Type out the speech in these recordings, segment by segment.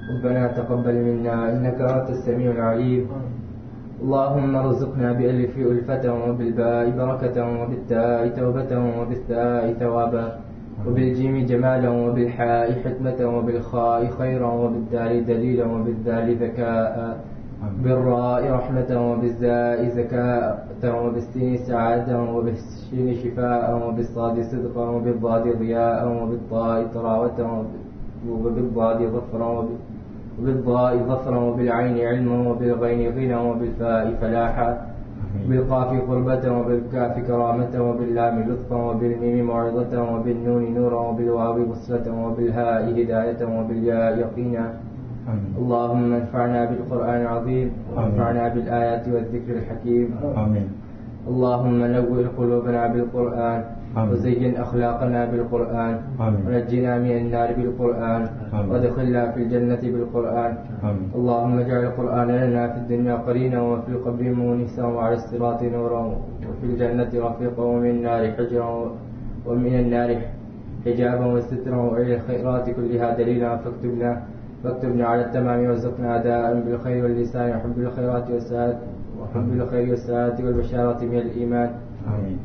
ربنا تقبل منا إنك أنت السميع العليم. اللهم ارزقنا بألف ألفة وبالباء بركة وبالتاء توبة وبالثاء ثوابا وبالجيم جمالا وبالحاء حكمة وبالخاء خيرا وبالدال دليلا وبالذال ذكاء بالراء رحمة وبالزاء زكاة وبالسين سعادة وبالشين شفاء وبالصاد صدقا وبالضاد ضياء وبالطاء طراوة وبالضاد ظفرا وبالضاء ظفرا وبالعين علما وبالغين غنى وبالفاء فلاحا بالقاف قربة وبالكاف كرامة وباللام لطفا وبالميم موعظة وبالنون نورا وبالواو بصرة وبالهاء هداية وبالياء يقينا. اللهم انفعنا بالقرآن العظيم وانفعنا بالآيات والذكر الحكيم. آمين. اللهم نور قلوبنا بالقرآن وزين أخلاقنا بالقرآن ونجنا من النار بالقرآن وادخلنا في الجنة بالقرآن. اللهم اجعل القرآن لنا في الدنيا قرينا وفي القبر مونسا وعلى الصراط نورا وفي الجنة رفيقا ومن النار حجرا ومن النار حجابا وسترا وإلى الخيرات كلها دليلا فاكتبنا على التمام وارزقنا أداء بالخير واللسان وحب الخيرات والسعادة وحب الخير والسعادة والبشارة من الإيمان. آمين.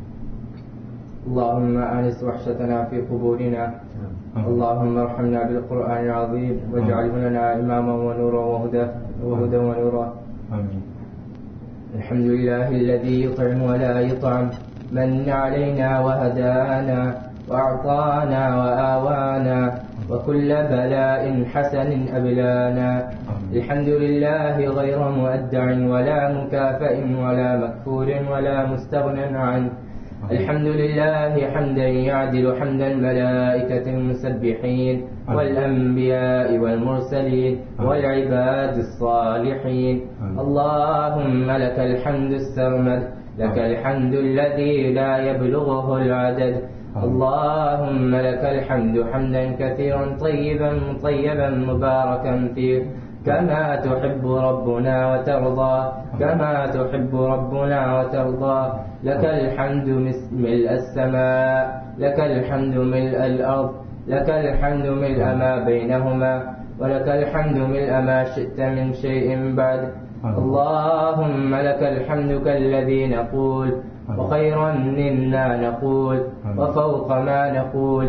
اللهم آنس وحشتنا في قبورنا. اللهم ارحمنا بالقرآن العظيم واجعله لنا إماما ونورا وهدى ونورا. آمين. الحمد لله الذي يطعم ولا يطعم، من علينا وهدانا وأعطانا وآوانا وكل بلاء حسن أبلانا. الحمد لله غير مؤدع ولا مكافئ ولا مكفور ولا مستغنى عنه. الحمد لله حمدا يعدل حمد الملائكة المسبحين والأنبياء والمرسلين والعباد الصالحين. اللهم لك الحمد السرمد، لك الحمد الذي لا يبلغه العدد. اللهم لك الحمد حمدا كثيرا طيبا مباركا فيه كما تحب ربنا وترضى، كما تحب ربنا وترضى. لك الحمد ملء السماء، لك الحمد ملء الأرض، لك الحمد ملء ما بينهما، ولك الحمد ملء ما شئت من شيء بعد. اللهم لك الحمد كالذي نقول وخيرا منا نقول وفوق ما نقول.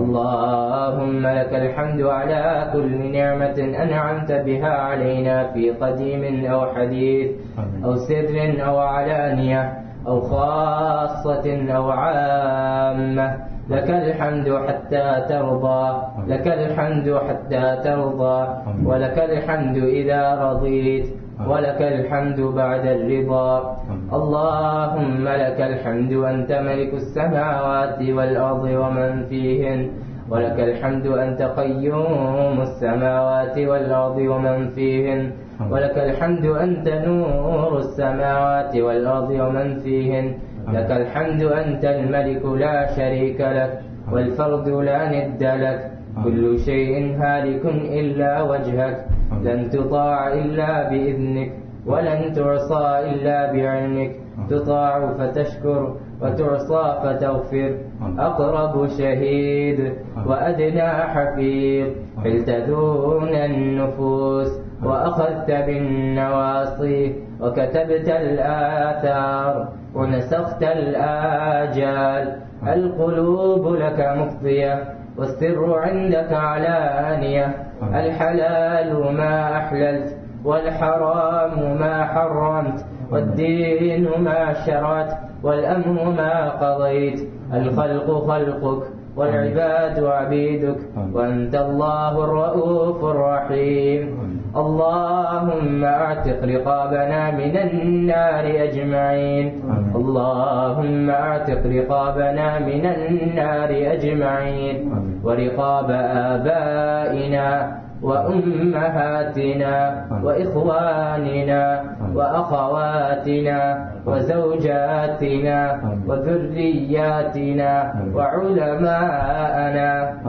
اللهم لك الحمد على كل نعمة أنعمت بها علينا في قديم أو حديث أو سر أو علانية أو خاصة أو عامة. لك الحمد حتى ترضى، لك الحمد حتى ترضى، ولك الحمد إذا رضيت، ولك الحمد بعد الرضا. اللهم لك الحمد أنت ملك السماوات والأرض ومن فيهن، ولك الحمد أنت قيوم السماوات والأرض ومن فيهن، ولك الحمد أنت نور السماوات والأرض ومن فيهن. لك الحمد أنت الملك لا شريك لك والفرد لا ند لك. كل شيء هالك إلا وجهك، لن تطاع إلا بإذنك ولن تعصى إلا بعلمك. تطاع فتشكر وتعصى فتغفر. أقرب شهيد وأدنى حفيظ، حلت دون النفوس وأخذت بالنواصي وكتبت الآثار ونسخت الآجال. القلوب لك مفضية والسر عندك علانية. الحلال ما أحللت والحرام ما حرمت، والدين ما شرعت والأمر ما قضيت. الخلق خلقك والعباد عبيدك، وأنت الله الرؤوف الرحيم. اللهم اعتق رقابنا من النار أجمعين. اللهم اعتق رقابنا من النار أجمعين، ورقاب آبائنا وأمهاتنا وإخواننا وأخواتنا وزوجاتنا وذرياتنا وعلماءنا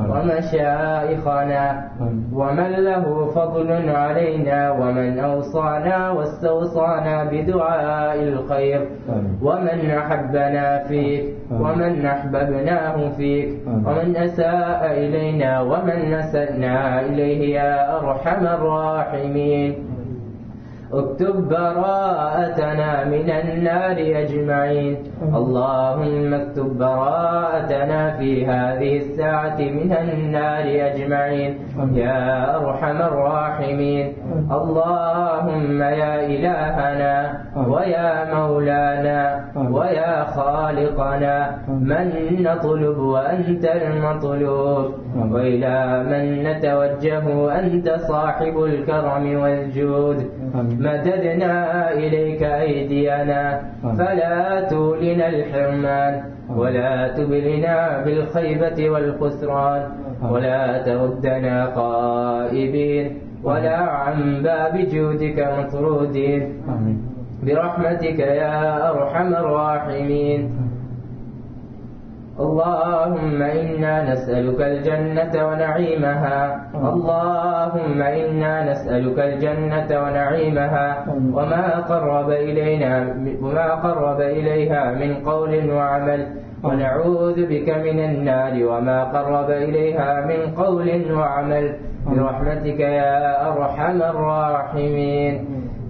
ومشايخنا ومن له فضل علينا، ومن أوصانا واستوصانا بدعاء الخير، ومن أحبنا فيك ومن أحببناه فيك، ومن أساء إلينا ومن أسأنا إليه يا أرحم الراحمين. اكتب براءتنا من النار أجمعين. اللهم اكتب براءتنا في هذه الساعة من النار أجمعين يا أرحم الراحمين. اللهم يا إلهنا ويا مولانا ويا خالقنا من نطلب وأنت المطلوب، وإلى من نتوجه أنت صاحب الكرم والجود. مددنا إليك أيدينا فلا تولنا الحرمان، ولا تبلنا بالخيبة والخسران، ولا تردنا خائبين، ولا عن باب جودك مطرودين، برحمتك يا أرحم الراحمين. اللهم إنا نسألك الجنة ونعيمها، اللهم إنا نسألك الجنة ونعيمها وما قرب إليها من قول وعمل، ونعوذ بك من النار وما قرب إليها من قول وعمل، برحمتك يا أرحم الراحمين.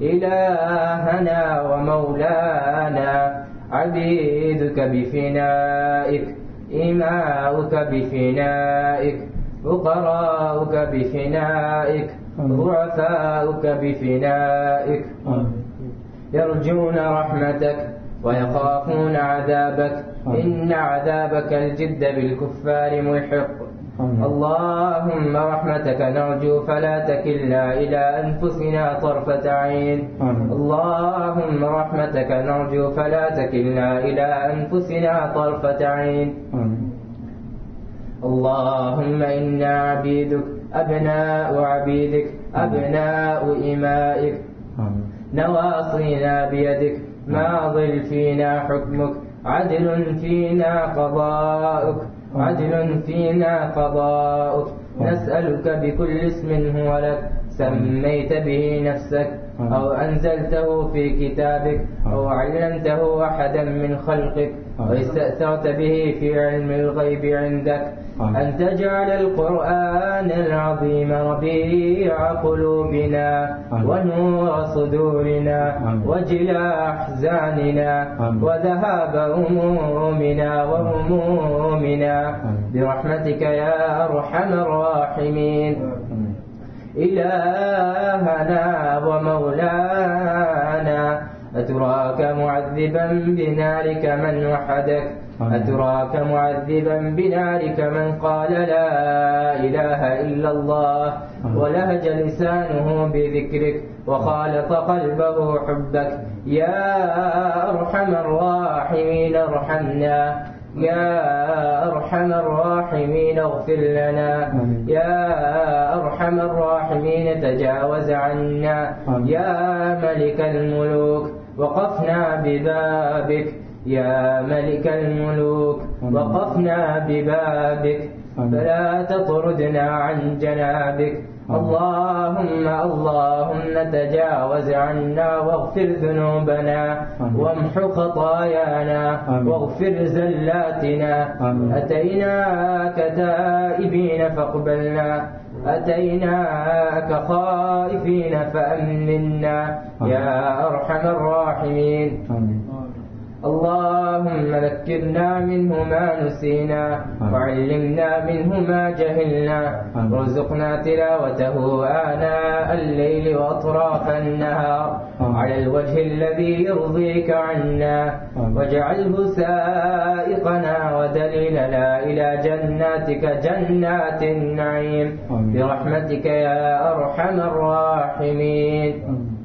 إلهنا ومولانا عبيدك بفنائك، إماؤك بفنائك، فقراؤك بفنائك، ضعفاؤك بفنائك، يرجون رحمتك ويخافون عذابك، إن عذابك الجد بالكفار ملحق. اللهم رحمتك نرجو فلا تكلنا إلى أنفسنا طرفة عين. اللهم رحمتك نرجو فلا تكلنا إلى أنفسنا طرفة عين. اللهم إنا عبيدك أبناء عبيدك أبناء إمائك، نواصينا بيدك، ماض فينا حكمك، عدل فينا قضاؤك، عدل فينا قضاؤك. نسألك بكل اسم هو لك سميت به نفسك أو أنزلته في كتابك أو علمته أحدا من خلقك أو استأثرت به في علم الغيب عندك، أن تجعل القرآن العظيم ربيع قلوبنا ونور صدورنا وجلاء أحزاننا وذهاب همومنا وهمومنا، برحمتك يا أرحم الراحمين. إلهنا ومولانا أتراك معذبا بنارك من وحدك، أتراك معذبا بنارك من قال لا إله إلا الله ولهج لسانه بذكرك وخالط قلبه حبك. يا أرحم الراحمين ارحمنا، يا أرحم الراحمين اغفر لنا، يا أرحم الراحمين تجاوز عنا. يا ملك الملوك وقفنا ببابك، يا ملك الملوك وقفنا ببابك، فلا تطردنا عن جنابك. اللهم تجاوز عنا واغفر ذنوبنا وامح خطايانا واغفر زلاتنا. أتيناك تائبين فاقبلنا، أتيناك خائفين فأمنا يا أرحم الراحمين. اللهم ذكرنا منه ما نسينا وعلمنا منه ما جهلنا، وارزقنا تلاوته آناء الليل وأطراف النهار على الوجه الذي يرضيك عنا، واجعله سائقنا ودليلنا إلى جناتك جنات النعيم، برحمتك يا أرحم الراحمين.